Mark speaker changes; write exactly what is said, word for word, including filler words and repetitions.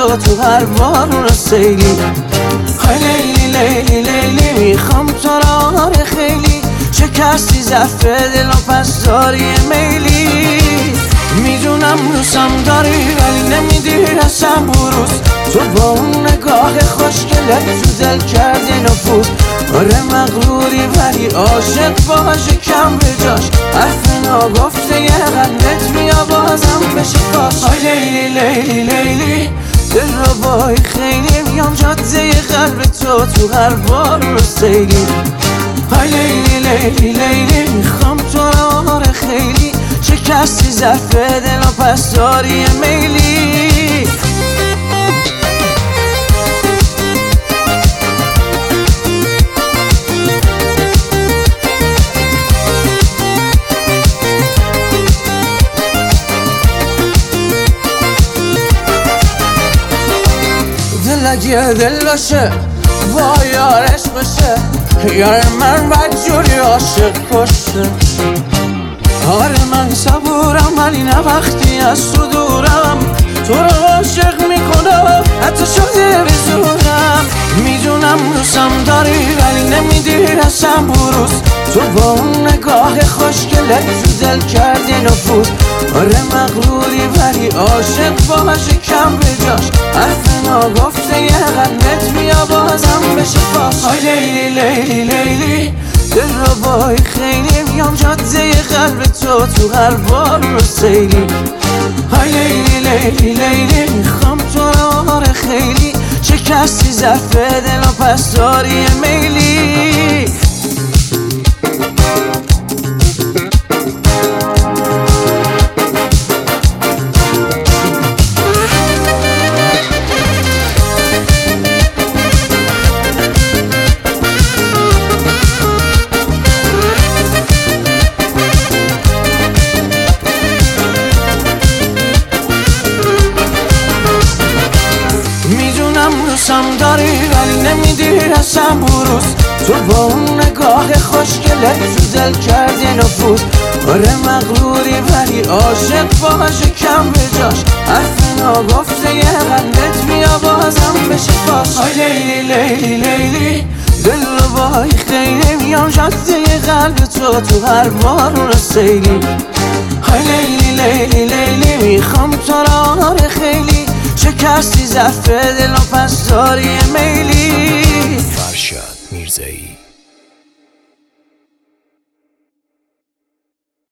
Speaker 1: تو تو هر بارون سیلی. های لیلی لیلی لیلی میخوام تو را آره خیلی، شکستی ضعف دل و پس داری میلی. میدونم روزم داری ولی نمیدی رسم بروز، تو با اون نگاه خوشگلت تو دل کردی نفوذ. آره مغروری ولی عاشق باشه کم به جاش، حرف ناگفته یه قلبت بیا بازم بشه فاش. های لیلی لیلی لیلی دل رو بای خیلی، میام جاده قلب تو تو هر بار رو سیلی. های لیلی لیلی لیلی میخوام تو رو آره خیلی، شکستی ضعف دل و پس داری میلی. دل اگه دل باشه با یارش باشه، یار من بدجوری عاشق کشه. آره من صبورم ولی نه وقتی از تو دورم، تو رو عاشق میکنم حتی شده بزورم. میدونم دوستم داری ولی نمیدی رسم بروز، تو با اون نگاه خوشگلت تو دل کردی نفوذ. آره مغروری ولی عاشق باشه کم به جاش، حرف ناگفته یه قلبت بیا بازم بشه فاش. های لیلی لیلی لیلی دل رو بای خیلی، میام جاده قلب تو تو هر بار رو سیلی. های لیلی لیلی لیلی میخوام تو رو آره خیلی، شکستی ضعف دل و پس داری میلی. دوستم داری ولی نمیدی رسم بروز، تو با اون نگاه خوشگلت تو دل کردی نفوذ. آره مغروری ولی عاشق باشه کم به جاش، حرف ناگفته یه قلبت بیا بازم بشه فاش. های لیلی لیلی لیلی دل رو بای خیلی، میام جاده قلب تو تو هر بارون سیلی. های لیلی لیلی لیلی میخوام تو را آره خیلی، شکستی ضعف دل و پس داری میلی.
Speaker 2: فرشاد میرزایی.